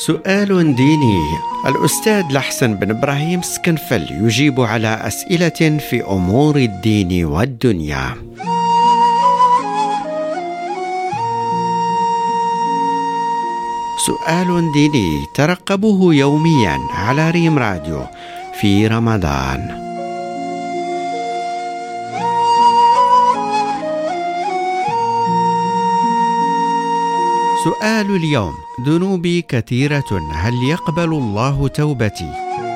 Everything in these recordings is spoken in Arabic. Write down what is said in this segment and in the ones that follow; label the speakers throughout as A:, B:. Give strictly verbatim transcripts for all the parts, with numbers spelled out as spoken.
A: سؤال ديني. الأستاذ لحسن بن إبراهيم سكنفل يجيب على أسئلة في أمور الدين والدنيا. سؤال ديني ترقبوه يوميا على ريم راديو في رمضان. سؤال اليوم: ذنوبي كثيرة، هل يقبل الله توبتي؟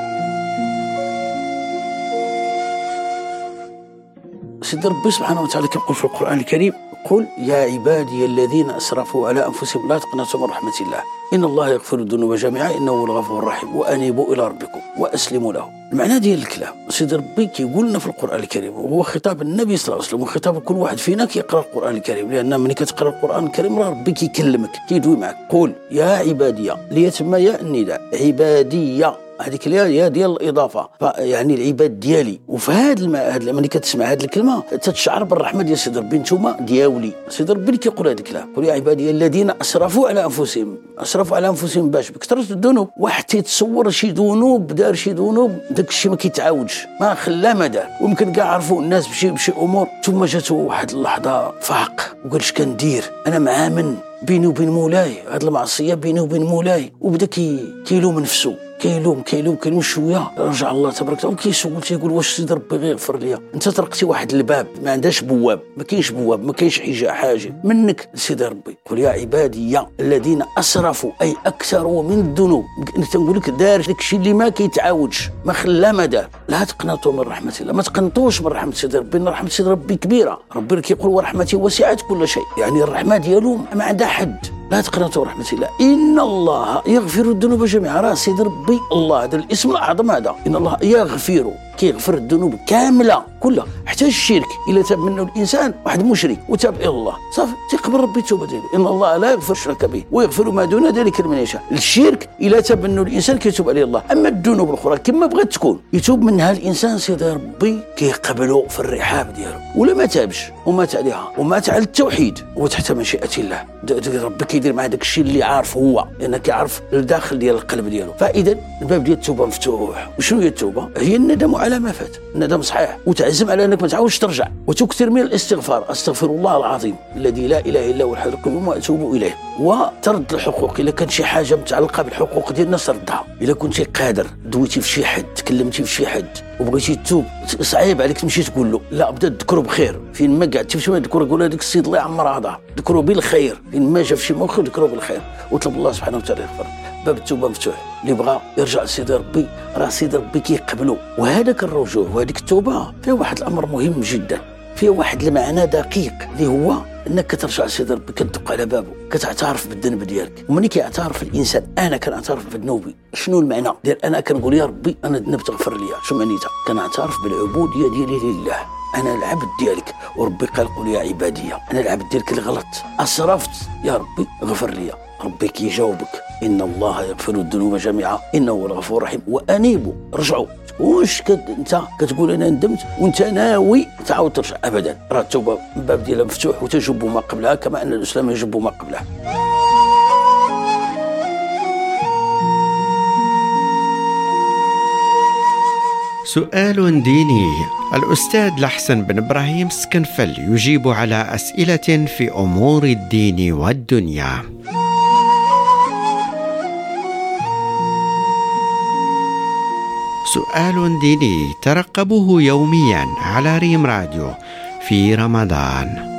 B: سيد ربي سبحانه وتعالى يقول في القرآن الكريم: قل يا عبادي الذين أسرفوا على أنفسهم لا تقنطوا من رحمة الله إن الله يغفر الذنوب جميعا إنه هو الغفور الرحيم وأنيبوا إلى ربكم وأسلموا له. المعنى ديال الكلام سيد ربي كيقول لنا في القرآن الكريم، وهو خطاب النبي صلى الله عليه وسلم وخطاب كل واحد فينا كيقرأ القرآن الكريم، لأن ملي كتقرأ القرآن الكريم راه ربي كيكلمك كيدوي معك. قل يا عبادي ليتم يا النداء عبادي، هذيك يا ديال الاضافه، يعني العباد ديالي. وفي هذا الماء ملي كتسمع هذه الكلمه تتشعر بالرحمه ديال سيد ربي. نتوما دياولي سيد ربي اللي كيقول هذا الكلام: قل يا عبادي الذين اسرفوا على انفسهم. اسرفوا على انفسهم باش بكثره الذنوب، واحد تيتصور شي ذنوب دار شي ذنوب داك الشيء ما كيتعاودش، ما خلاه ما دار. ويمكن كاع عرفوا الناس بشي بشي امور، ثم جاتو واحد اللحظه فاق وقال: اش كندير انا مع من بيني وبين مولاي، هذه المعصيه بيني وبين مولاي. وبدا كي كيلوم نفسه، كيلوم كيلوم كيلوم شويه، رجع الله تبارك وتعالى وكيسول تيقول: واش سيدي ربي غيغفر ليا؟ انت طرقتي واحد الباب ما عندهاش بواب، ما كاينش بواب، ما كاينش حجاب حاجه منك سيدي ربي. قل يا عبادي الذين اسرفوا، اي اكثروا من الذنوب. انت تنقول لك دار داكشي اللي ما كيتعاودش، ما خلاه ما دار. لا تقنطوا من رحمه الله، ما تقنطوش من رحمه سيدي ربي، ان رحمه سيدي ربي كبيره. ربي كيقول: ورحمتي وسعت كل شيء، يعني الرحمه ديالو ما عندها حد. لا تقنطوا رحمة الله إن الله يغفر الذنوب جميعا. راه سيد ربي الله، هذا الاسم الأعظم هذا، إن الله يغفر، كيغفر الذنوب كاملة كلها، حتى الشرك. إلا تاب منه الإنسان واحد مشرك وتاب إلى الله صافي تقبل ربي التوبة ديالو. إن الله لا يغفر الشرك به ويغفر ما دون ذلك لمن يشاء. الشرك إلا تاب منه الإنسان كيتوب عليه الله. أما الذنوب الأخرى كما بغات تكون يتوب منها الإنسان سيد ربي كيقبله في الرحاب ديالو. ولا ما تابش ومات عليها ومات على التوحيد وتحت مشيئة الله، ربي كيدير مع داك الشيء اللي عارف هو، لأنه كيعرف الداخل ديال القلب ديالو. فإذا الباب ديال التوبة مفتوح. وشنو هي التوبة؟ هي الندم على ما فات، الندم صحيح، وتعزم على انك ما تعاودش ترجع، وتكثر من الاستغفار: استغفر الله العظيم الذي لا اله الا هو الحي القيوم واتوب اليه. وترد الحقوق، الا كان شي حاجه متعلقه بالحقوق ديال الناس ردها. الا كنتي قادر دويتي في شي حد، تكلمتي في شي حد وبغيتي تتوب، صعيب عليك تمشي تقول له لا، بدا تذكره بخير. فين ما قعدتي فشي ما تذكره، قول هذاك السيد الله يعمر هذا، ذكره بالخير. فين ما جا في شي موقف ذكره بالخير وطلب الله سبحانه وتعالى يغفر. باب التوبه مفتوح. اللي بغى يرجع لسيدي ربي راه سيدي ربي كيقبلو. وهذاك الرجوع وهذيك التوبه فيه واحد الامر مهم جدا، فيه واحد المعنى دقيق اللي هو انك كترجع لسيدي ربي، كتدق على بابه، كتعترف بالذنب ديالك. ومني كيعترف الانسان: انا كنعترف بذنوبي. شنو المعنى ديال انا كنقول يا ربي انا ذنبت غفر لي؟ شنو معنيتها؟ كنعترف بالعبوديه ديالي لله، انا العبد ديالك. وربي قال: قل يا عبادي، انا العبد ديالك اللي غلط اسرفت يا ربي غفر لي. ربي كيجاوبك: إن الله يغفر الذنوب جميعا إنه هو الغفور الرحيم وأنيبوا. رجعوا. واش كت... انت كتقول انا ندمت وانت ناوي تعاود ترجع؟ ابدا. راه التوبه الباب ديالها مفتوح وتجب ما قبلها، كما ان الاسلام يجب ما قبله.
A: سؤال ديني. الأستاذ لحسن بن إبراهيم سكنفل يجيب على أسئلة في أمور الدين والدنيا. سؤال ديني ترقبوه يوميا على ريم راديو في رمضان.